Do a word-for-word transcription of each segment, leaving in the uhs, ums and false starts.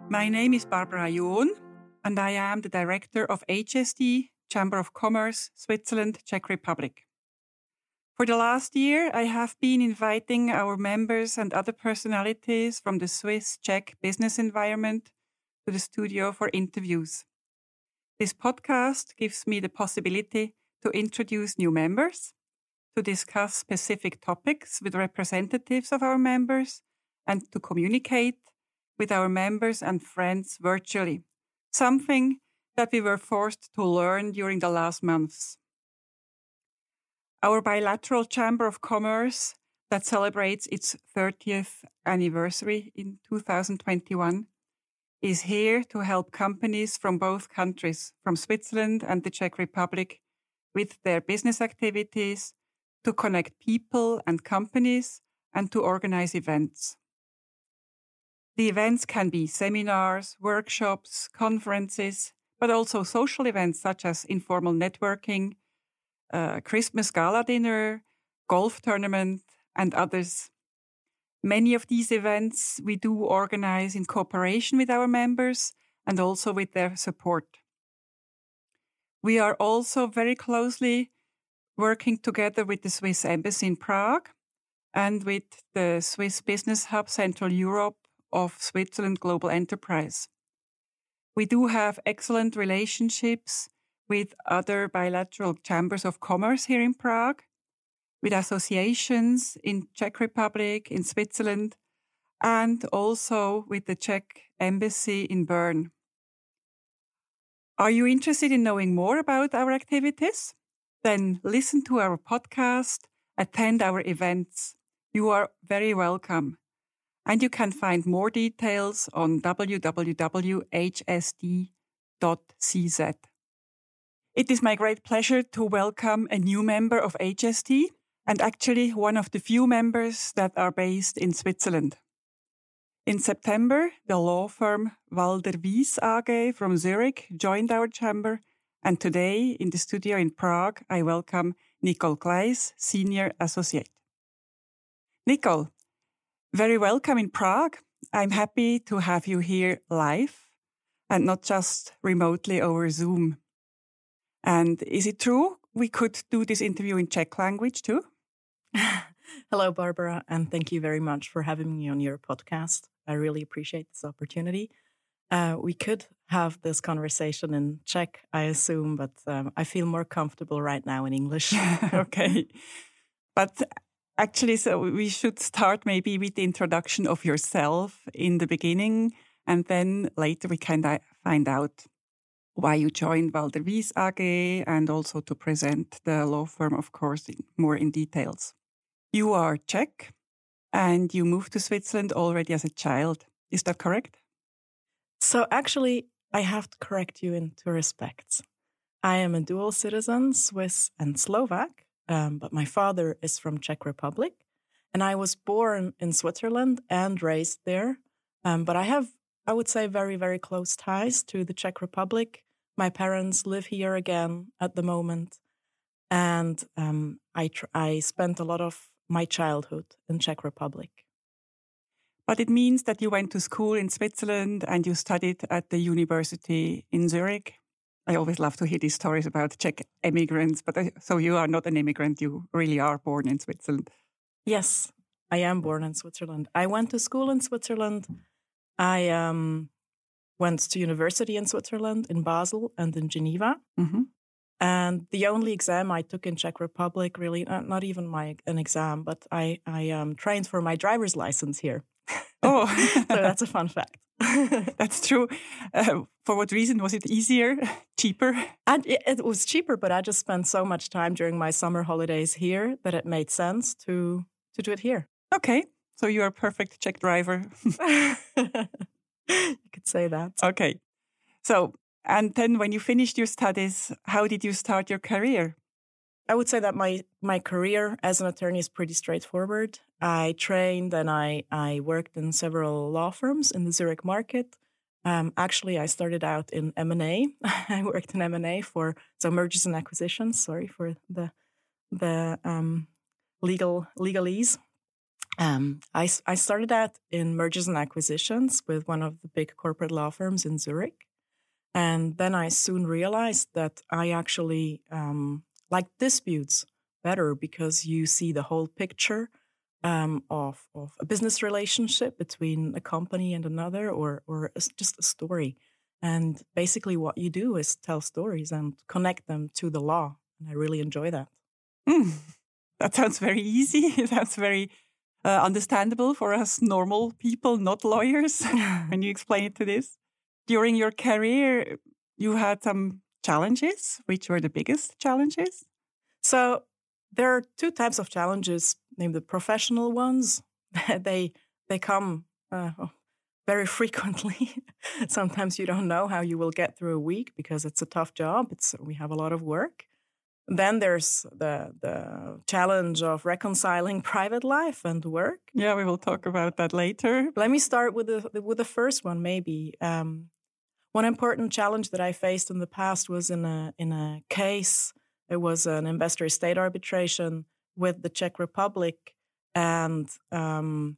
My name is Barbara John, and I am the director of H S D, Chamber of Commerce, Switzerland, Czech Republic. For the last year, I have been inviting our members and other personalities from the Swiss-Czech business environment to the studio for interviews. This podcast gives me the possibility to introduce new members, to discuss specific topics with representatives of our members, and to communicate with our members and friends virtually, something that we were forced to learn during the last months. Our bilateral Chamber of Commerce that celebrates its thirtieth anniversary in two thousand twenty-one is here to help companies from both countries, from Switzerland and the Czech Republic, with their business activities, to connect people and companies, and to organize events. The events can be seminars, workshops, conferences, but also social events such as informal networking, uh, Christmas gala dinner, golf tournament, and others. Many of these events we do organize in cooperation with our members and also with their support. We are also very closely working together with the Swiss Embassy in Prague and with the Swiss Business Hub Central Europe of Switzerland Global Enterprise. We do have excellent relationships with other bilateral chambers of commerce here in Prague, with associations in Czech Republic, in Switzerland, and also with the Czech Embassy in Bern. Are you interested in knowing more about our activities? Then listen to our podcast, attend our events. You are very welcome. And you can find more details on w w w dot h s d dot c z. It is my great pleasure to welcome a new member of H S D, and actually one of the few members that are based in Switzerland. In September, the law firm Walder Wyss A G from Zurich joined our chamber, and today in the studio in Prague, I welcome Nicole Kleis, Senior Associate. Nicole, very welcome in Prague. I'm happy to have you here live and not just remotely over Zoom. And is it true we could do this interview in Czech language too? Hello, Barbara, and thank you very much for having me on your podcast. I really appreciate this opportunity. Uh, we could have this conversation in Czech, I assume, but um, I feel more comfortable right now in English. Okay. But actually, so we should start maybe with the introduction of yourself in the beginning, and then later we can find out why you joined Walder Wyss A G and also to present the law firm, of course, in, more in details. You are Czech and you moved to Switzerland already as a child. Is that correct? So actually, I have to correct you in two respects. I am a dual citizen, Swiss and Slovak. Um, but my father is from Czech Republic, and I was born in Switzerland and raised there. Um, but I have, I would say, very, very close ties to the Czech Republic. My parents live here again at the moment, and um, I tr- I spent a lot of my childhood in Czech Republic. But it means that you went to school in Switzerland and you studied at the university in Zurich. I always love to hear these stories about Czech immigrants, but I, so you are not an immigrant, you really are born in Switzerland. Yes, I am born in Switzerland. I went to school in Switzerland. I um, went to university in Switzerland, in Basel and in Geneva. Mm-hmm. And the only exam I took in Czech Republic, really, not, not even my an exam, but I, I um, trained for my driver's license here. Oh, so that's a fun fact. That's true. Uh, for what reason? Was it easier, cheaper? And it, it was cheaper, but I just spent so much time during my summer holidays here that it made sense to to do it here. Okay, so you're a perfect Czech driver. You could say that. Okay, so and then when you finished your studies, how did you start your career? I would say that my my career as an attorney is pretty straightforward. I trained and I, I worked in several law firms in the Zurich market. Um, actually, I started out in M and A. I worked in M and A for so mergers and acquisitions. Sorry for the the um, legal legalese. Um, I, I started out in mergers and acquisitions with one of the big corporate law firms in Zurich. And then I soon realized that I actually um, like disputes better because you see the whole picture um, of, of a business relationship between a company and another, or, or a, just a story. And basically what you do is tell stories and connect them to the law. And I really enjoy that. Mm, that sounds very easy. That's very uh, understandable for us normal people, not lawyers, when you explain it to this. During your career, you had some challenges. Which were the biggest challenges? So there are two types of challenges, named the professional ones. they they come uh, very frequently. Sometimes you don't know how you will get through a week because it's a tough job. It's we have a lot of work. Then there's the the challenge of reconciling private life and work. Yeah, we will talk about that later. Let me start with the with the first one, maybe. Um, one important challenge that I faced in the past was in a in a case. It was an investor estate arbitration with the Czech Republic, and um,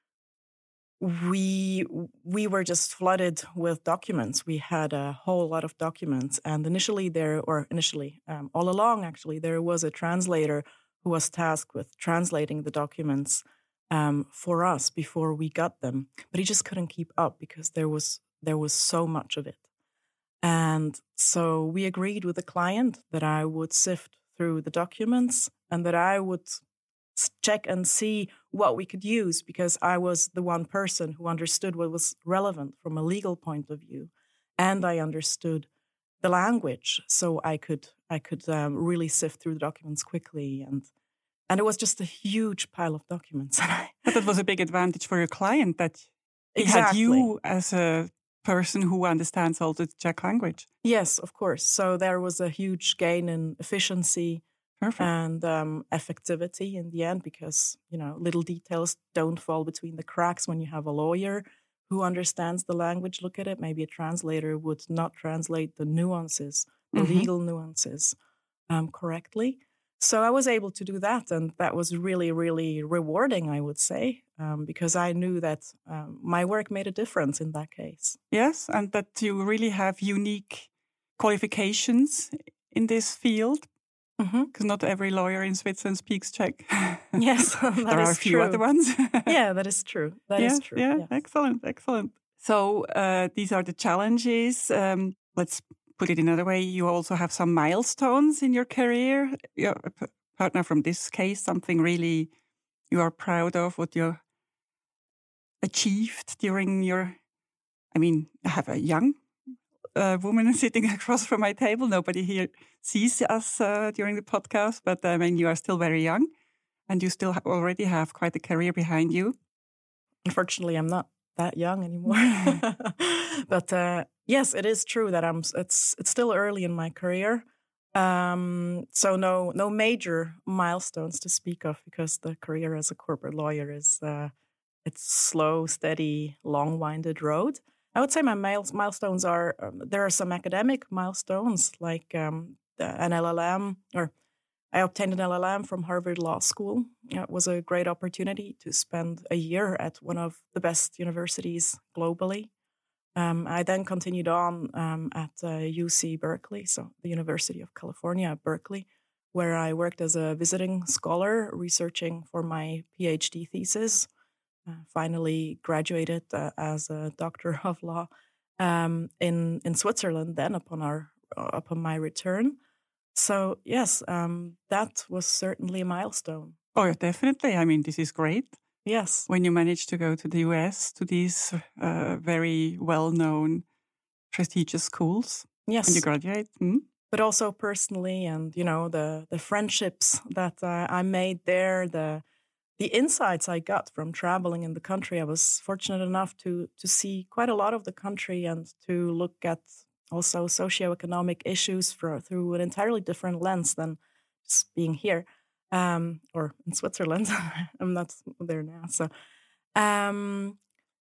we we were just flooded with documents. We had a whole lot of documents, and initially there, or initially um, all along actually, there was a translator who was tasked with translating the documents um, for us before we got them. But he just couldn't keep up because there was there was so much of it. And so we agreed with the client that I would sift through the documents and that I would check and see what we could use, because I was the one person who understood what was relevant from a legal point of view, and I understood the language, so I could I could um, really sift through the documents quickly, and and it was just a huge pile of documents. But that was a big advantage for your client, that he exactly. had you as a person who understands also the Czech language. Yes, of course. So there was a huge gain in efficiency. Perfect. And um, effectivity in the end, because, you know, little details don't fall between the cracks when you have a lawyer who understands the language. Look at it. Maybe a translator would not translate the nuances, the mm-hmm. legal nuances um, correctly. So I was able to do that. And that was really, really rewarding, I would say, um, because I knew that um, my work made a difference in that case. Yes, and that you really have unique qualifications in this field. Because mm-hmm. not every lawyer in Switzerland speaks Czech. Yes, that there are is a few true. other ones. Yeah, that is true. That yeah, is true. Yeah, yes. excellent, excellent. So uh, these are the challenges. Um, let's put it another way. You also have some milestones in your career. You're a p- partner from this case, something really you are proud of, what you achieved during your, I mean, I have a young uh, woman sitting across from my table. Nobody here sees us uh, during the podcast, but I mean, you are still very young and you still ha- already have quite a career behind you. Unfortunately, I'm not that young anymore. But uh, yes, it is true that I'm. It's it's still early in my career, um, so no no major milestones to speak of, because the career as a corporate lawyer is uh, it's slow, steady, long-winded road. I would say my miles, milestones are, um, there are some academic milestones, like um, the, an L L M, or I obtained an L L M from Harvard Law School. It was a great opportunity to spend a year at one of the best universities globally. Um, I then continued on um, at uh, U C Berkeley, so the University of California at Berkeley, where I worked as a visiting scholar researching for my PhD thesis. Uh, finally graduated uh, as a doctor of law um, in in Switzerland. Then upon our uh, upon my return, so yes, um, that was certainly a milestone. Oh, definitely. I mean, this is great. Yes, when you manage to go to the U S to these uh, very well-known, prestigious schools. Yes, and you graduate. Hmm? But also personally, and you know the the friendships that uh, I made there, the The insights I got from traveling in the country. I was fortunate enough to to see quite a lot of the country and to look at also socioeconomic issues for, through an entirely different lens than just being here um, or in Switzerland. I'm not there now. So um,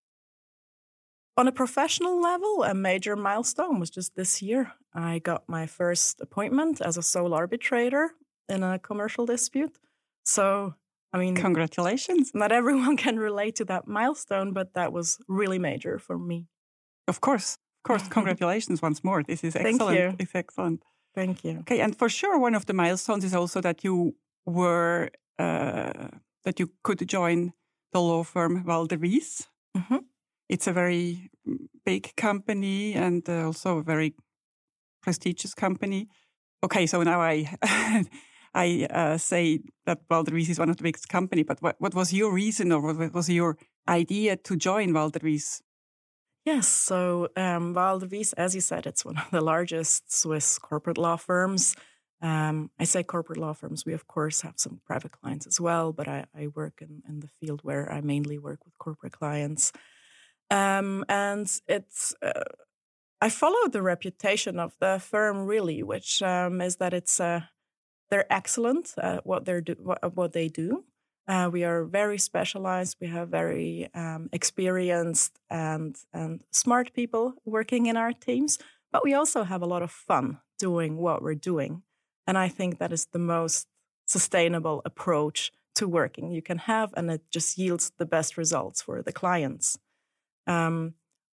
on a professional level, a major milestone was just this year. I got my first appointment as a sole arbitrator in a commercial dispute. So I mean, congratulations. Not everyone can relate to that milestone, but that was really major for me. Of course. Of course. Congratulations once more. This is excellent. Thank you. It's excellent. Thank you. Okay. And for sure, one of the milestones is also that you were, uh, that you could join the law firm Walder Wyss. Mm-hmm. It's a very big company and uh, also a very prestigious company. Okay, so now I I uh, say that Walder Wyss is one of the biggest company, but what, what was your reason or what was your idea to join Walder Wyss? Yes, so um, Walder Wyss, as you said, it's one of the largest Swiss corporate law firms. Um, I say corporate law firms. We, of course, have some private clients as well, but I, I work in, in the field where I mainly work with corporate clients. Um, and it's, uh, I follow the reputation of the firm really, which um, is that it's uh, they're excellent at what they're do, what, what they do. Uh, we are very specialized. We have very um, experienced and and smart people working in our teams, but we also have a lot of fun doing what we're doing. And I think that is the most sustainable approach to working you can have, and it just yields the best results for the clients. Um,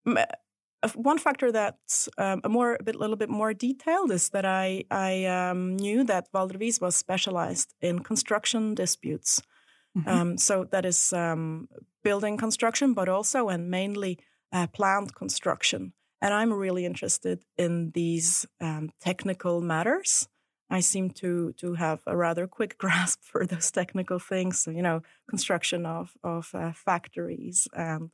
one factor that's um, a more a bit, little bit more detailed is that I I um, knew that Walder Wyss was specialized in construction disputes. Mm-hmm. Um, so that is um, building construction, but also and mainly uh, plant construction. And I'm really interested in these um, technical matters. I seem to to have a rather quick grasp for those technical things. So, you know, construction of of uh, factories and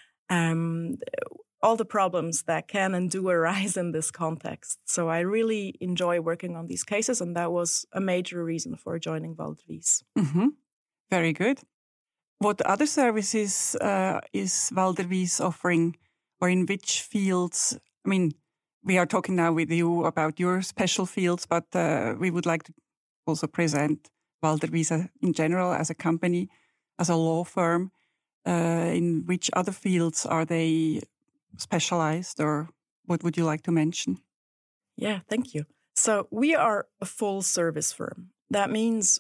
um, all the problems that can and do arise in this context. So I really enjoy working on these cases, and that was a major reason for joining Walder Wyss. Mm-hmm. Very good. What other services uh, is Walder Wyss offering, or in which fields? I mean, we are talking now with you about your special fields, but uh, we would like to also present Walder Wyss in general as a company, as a law firm. Uh, in which other fields are they specialized, or what would you like to mention? Yeah, thank you. So we are a full service firm. That means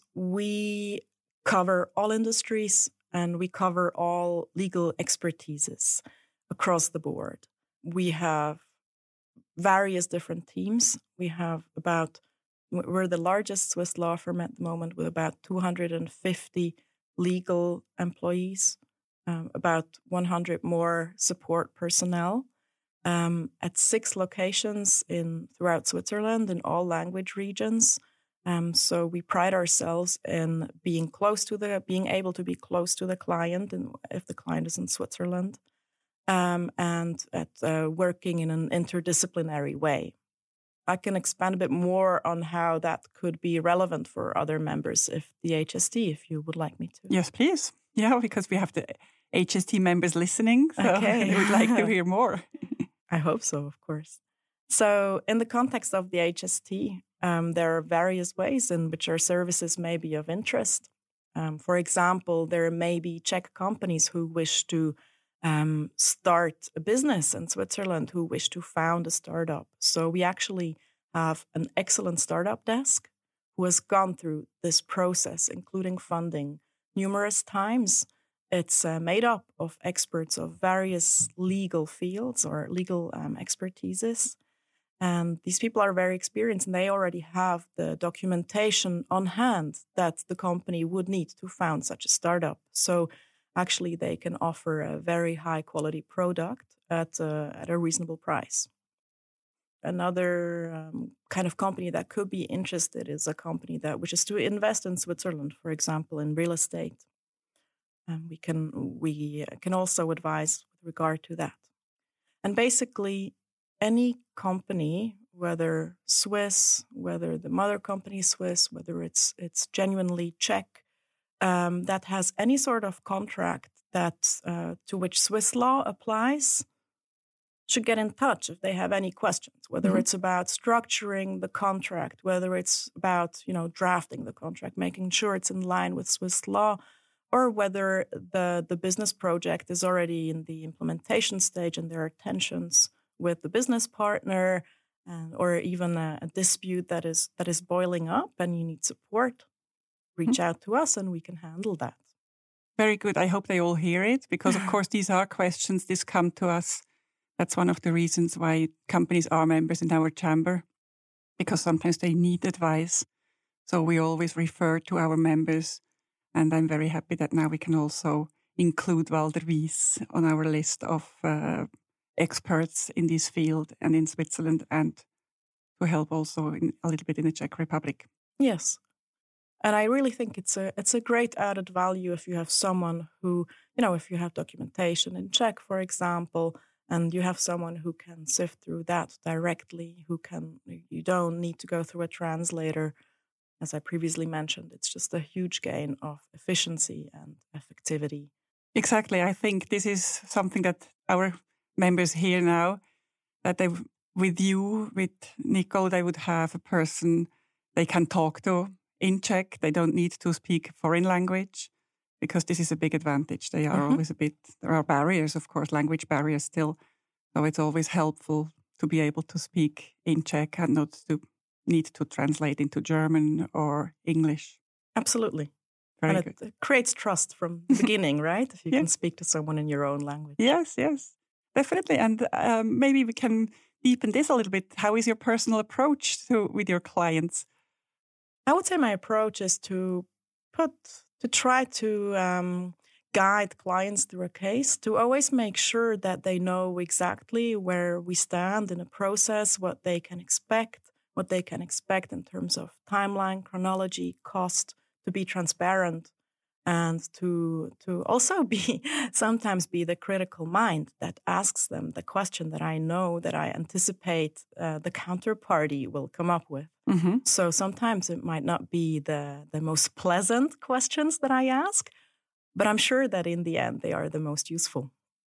we cover all industries and we cover all legal expertises across the board. We have various different teams. We have about, we're the largest Swiss law firm at the moment with about two hundred fifty legal employees, um, about one hundred more support personnel um, at six locations in throughout Switzerland in all language regions. Um, so we pride ourselves in being close to the, being able to be close to the client, and if the client is in Switzerland, um, and at uh, working in an interdisciplinary way. I can expand a bit more on how that could be relevant for other members of the H S T, if you would like me to. Yes, please. Yeah, because we have the H S T members listening, so okay. they would like to hear more. I hope so, of course. So in the context of the H S T, um, there are various ways in which our services may be of interest. Um, for example, there may be Czech companies who wish to um, start a business in Switzerland, who wish to found a startup. So we actually have an excellent startup desk who has gone through this process, including funding, numerous times. It's uh, made up of experts of various legal fields or legal um, expertises. And these people are very experienced, and they already have the documentation on hand that the company would need to found such a startup. So actually, they can offer a very high quality product at a, at a reasonable price. Another um, kind of company that could be interested is a company that wishes to invest in Switzerland, for example, in real estate. And we can we can also advise with regard to that. And basically, any company, whether Swiss, whether the mother company is Swiss, whether it's it's genuinely Czech, um, that has any sort of contract that uh, to which Swiss law applies, should get in touch if they have any questions. Whether mm-hmm. it's about structuring the contract, whether it's about you know drafting the contract, making sure it's in line with Swiss law, or whether the the business project is already in the implementation stage and there are tensions with the business partner, and, or even a, a dispute that is that is boiling up and you need support. reach out to us and we can handle that. Very good. I hope they all hear it because, of course, these are questions. This come to us. That's one of the reasons why companies are members in our chamber, because sometimes they need advice. So we always refer to our members. And I'm very happy that now we can also include Walter Wyss on our list of uh, experts in this field and in Switzerland, and to help also in, a little bit in the Czech Republic. Yes. And I really think it's a it's a great added value if you have someone who, you know, if you have documentation in Czech, for example, and you have someone who can sift through that directly, who can, you don't need to go through a translator. As I previously mentioned, it's just a huge gain of efficiency and effectivity. Exactly. I think this is something that our members hear now, that they, with you, with Nicole, they would have a person they can talk to in Czech. They don't need to speak foreign language, because this is a big advantage. They are mm-hmm. always a bit, there are barriers, of course, language barriers still. So it's always helpful to be able to speak in Czech and not to need to translate into German or English. Absolutely. Very and good. It creates trust from the beginning, right? If you yeah. can speak to someone in your own language. Yes, yes, definitely. And um, maybe we can deepen this a little bit. How is your personal approach to with your clients? I would say my approach is to put, to try to um, guide clients through a case, to always make sure that they know exactly where we stand in a process, what they can expect, what they can expect in terms of timeline, chronology, cost, to be transparent, and to to also be sometimes be the critical mind that asks them the question that I know, that I anticipate uh, the counterparty will come up with. Mm-hmm. So sometimes it might not be the, the most pleasant questions that I ask, but I'm sure that in the end they are the most useful.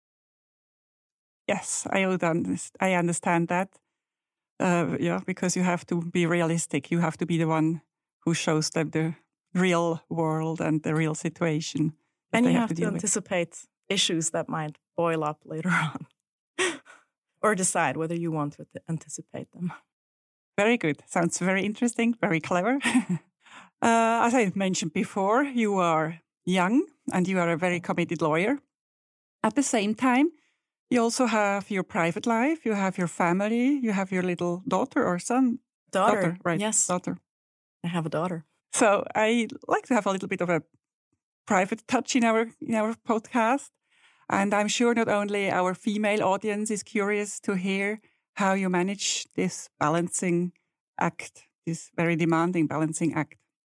Yes, I would understand, I understand that. Uh, yeah, because you have to be realistic. You have to be the one who shows them the real world and the real situation. And you have, have to, to anticipate with. issues that might boil up later on. Or decide whether you want to anticipate them. Very good. Sounds very interesting, very clever. uh, as I mentioned before, you are young and you are a very committed lawyer. At the same time, you also have your private life, you have your family, you have your little daughter or son. Daughter, daughter right? Yes. Daughter. I have a daughter. So I like to have a little bit of a private touch in our in our podcast. And I'm sure not only our female audience is curious to hear how you manage this balancing act, this very demanding balancing act.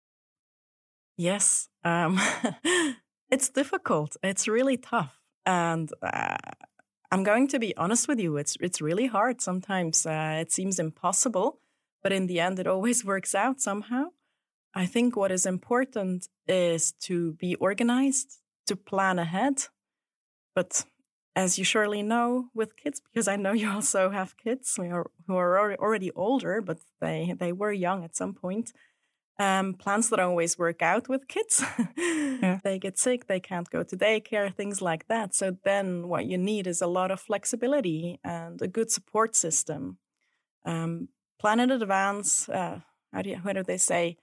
Yes, um, it's difficult. It's really tough. And uh, I'm going to be honest with you. It's it's really hard. Sometimes uh, it seems impossible, but in the end, it always works out somehow. I think what is important is to be organized, to plan ahead. But as you surely know with kids, because I know you also have kids who are, who are already older, but they, they were young at some point, um, plans don't always work out with kids. Yeah. They get sick, they can't go to daycare, things like that. So then what you need is a lot of flexibility and a good support system. Um, plan in advance. Uh, how do you, what do they say?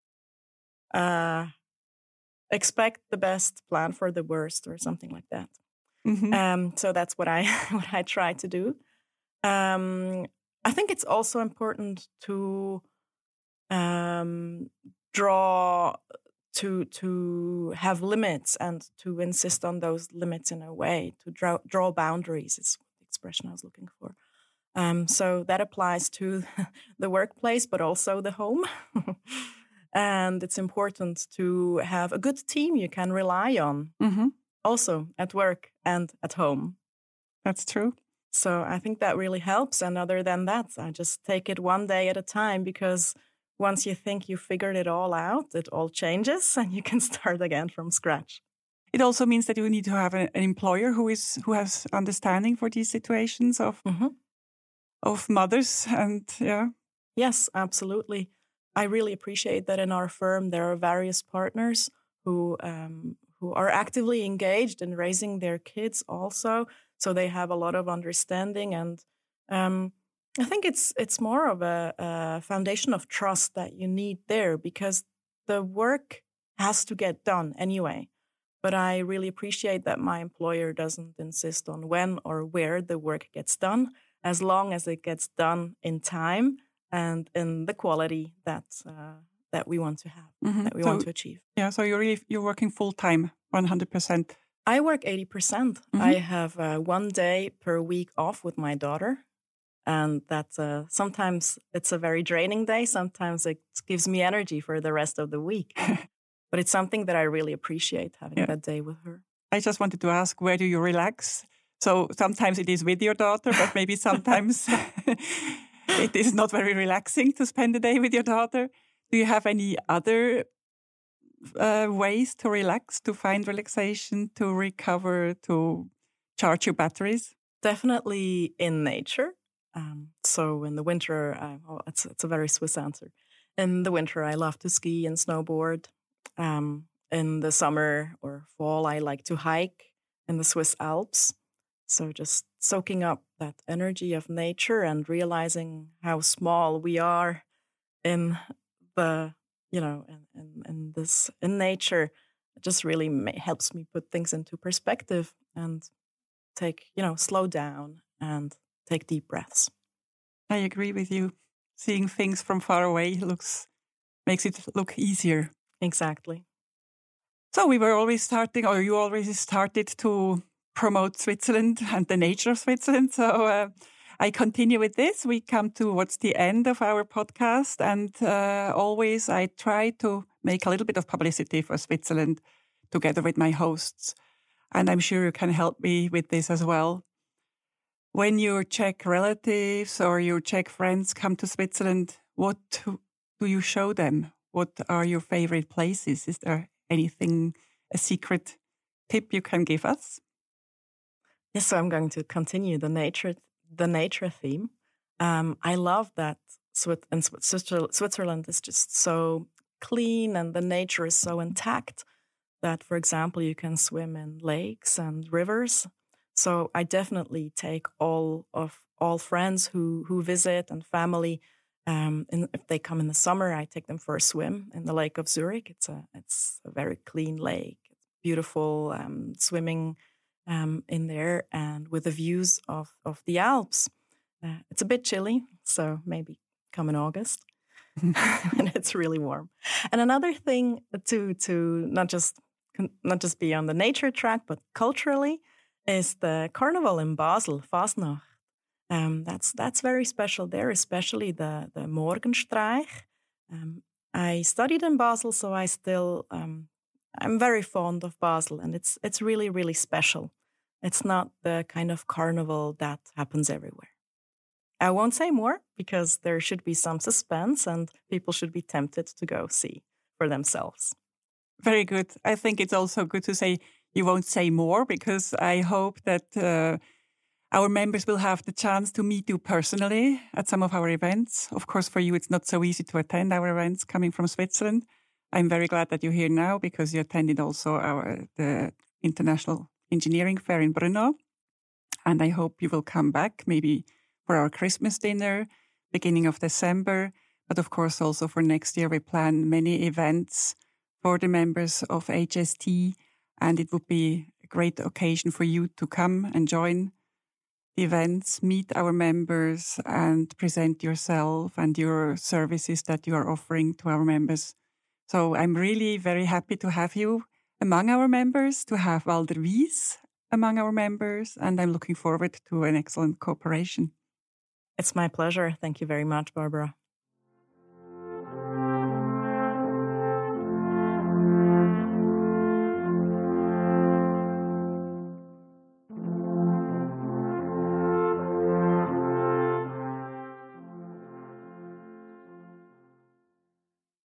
Uh, expect the best, plan for the worst, or something like that. Mm-hmm. Um, so that's what I what I try to do. Um, I think it's also important to um, draw to to have limits and to insist on those limits in a way, to draw draw boundaries. Is the expression I was looking for. Um, so that applies to the workplace, but also the home. And it's important to have a good team you can rely on, mm-hmm. also at work and at home. That's true. So I think that really helps. And other than that, I just take it one day at a time, because once you think you figured it all out, it all changes and you can start again from scratch. It also means that you need to have a, an employer who is who has understanding for these situations of mm-hmm. of mothers, and yeah. Yes, absolutely. I really appreciate that in our firm there are various partners who um, who are actively engaged in raising their kids also. So they have a lot of understanding, and um, I think it's it's more of a, a foundation of trust that you need there, because the work has to get done anyway. But I really appreciate that my employer doesn't insist on when or where the work gets done, as long as it gets done in time and in the quality that uh, that we want to have, mm-hmm. that we so, want to achieve. Yeah, so you're really you're working full time, one hundred percent. I work eighty percent. Mm-hmm. I have uh, one day per week off with my daughter. And that uh, sometimes it's a very draining day. Sometimes it gives me energy for the rest of the week. But it's something that I really appreciate, having yeah. that day with her. I just wanted to ask, where do you relax? So sometimes it is with your daughter, but maybe sometimes it is not very relaxing to spend the day with your daughter. Do you have any other uh, ways to relax, to find relaxation, to recover, to charge your batteries? Definitely in nature. Um, so in the winter, I, oh, it's, it's a very Swiss answer. In the winter, I love to ski and snowboard. Um, in the summer or fall, I like to hike in the Swiss Alps. So just soaking up that energy of nature and realizing how small we are in the, you know, in, in, in this, in nature, it just really ma- helps me put things into perspective and take, you know, slow down and take deep breaths. I agree with you. Seeing things from far away looks makes it look easier. Exactly. So we were always starting, or you already started to promote Switzerland and the nature of Switzerland. So uh, I continue with this. We come towards the end of our podcast, and uh, always I try to make a little bit of publicity for Switzerland together with my hosts. And I'm sure you can help me with this as well. When your Czech relatives or your Czech friends come to Switzerland, what do you show them? What are your favorite places? Is there anything, a secret tip you can give us? Yes, so I'm going to continue the nature, the nature theme. Um, I love that and Switzerland is just so clean and the nature is so intact that, for example, you can swim in lakes and rivers. So I definitely take all of all friends who who visit and family. Um, and if they come in the summer, I take them for a swim in the Lake of Zurich. It's a it's a very clean lake. It's beautiful um, swimming um, in there, and with the views of of the Alps. Uh, it's a bit chilly, so maybe come in August when it's really warm. And another thing to to not just not just be on the nature track, but culturally, is the carnival in Basel, Fasnacht. Um, that's that's very special there, especially the the Morgenstreich. Um, I studied in Basel, so I still um, I'm very fond of Basel, and it's it's really really special. It's not the kind of carnival that happens everywhere. I won't say more because there should be some suspense, and people should be tempted to go see for themselves. Very good. I think it's also good to say you won't say more, because I hope that uh, our members will have the chance to meet you personally at some of our events. Of course, for you, it's not so easy to attend our events coming from Switzerland. I'm very glad that you're here now because you attended also our the International Engineering Fair in Brno. And I hope you will come back maybe for our Christmas dinner, beginning of December. But of course, also for next year, we plan many events for the members of H S T. And it would be a great occasion for you to come and join the events, meet our members, and present yourself and your services that you are offering to our members. So I'm really very happy to have you among our members, to have Walter Wies among our members, and I'm looking forward to an excellent cooperation. It's my pleasure. Thank you very much, Barbara.